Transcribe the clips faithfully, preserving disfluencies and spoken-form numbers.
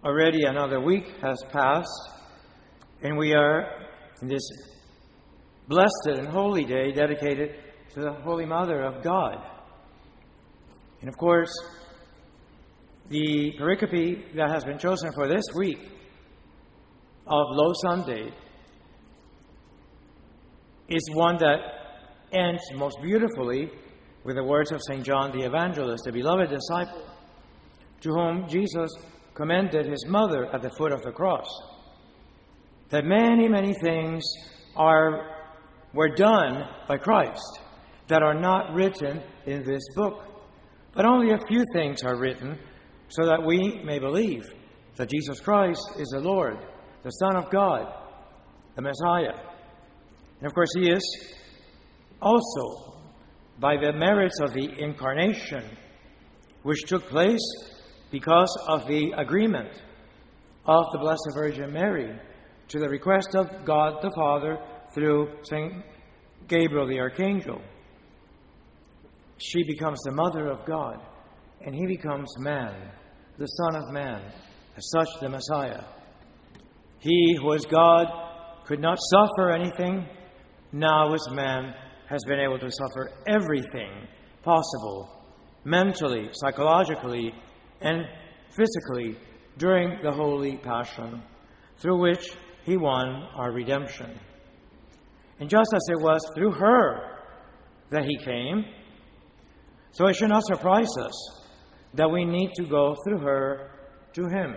already another week has passed, and we are in this blessed and holy day dedicated to the Holy Mother of God. And of course, the pericope that has been chosen for this week of Low Sunday is one that ends most beautifully with the words of Saint John the Evangelist, the beloved disciple, to whom Jesus commended his mother at the foot of the cross. That many, many things are were done by Christ that are not written in this book. But only a few things are written so that we may believe that Jesus Christ is the Lord, the Son of God, the Messiah. And of course, he is also, by the merits of the Incarnation, which took place because of the agreement of the Blessed Virgin Mary to the request of God the Father through Saint Gabriel the Archangel. She becomes the Mother of God, and he becomes man, the Son of Man, as such the Messiah. He who is God could not suffer anything, now as man has been able to suffer everything possible, mentally, psychologically, and physically during the Holy Passion, through which he won our redemption. And just as it was through her that he came, so it should not surprise us that we need to go through her to him.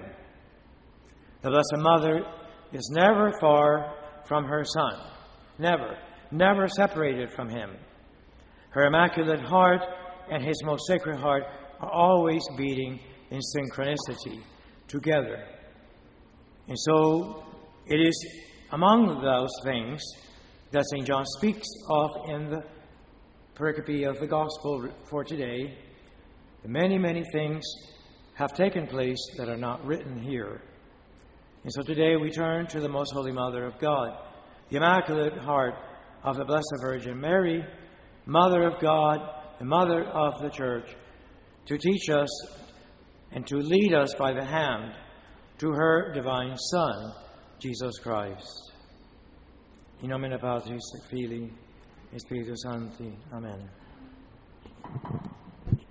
The Blessed Mother is never far from her Son, never, never separated from him. Her Immaculate Heart and his most Sacred Heart are always beating in synchronicity together. And so it is among those things that Saint John speaks of in the pericope of the Gospel for today. Many, many things have taken place that are not written here. And so today we turn to the Most Holy Mother of God, the Immaculate Heart of the Blessed Virgin Mary, Mother of God and Mother of the Church, to teach us and to lead us by the hand to her divine Son, Jesus Christ. In nomine Patris et Filii et Spiritus Sancti. Amen.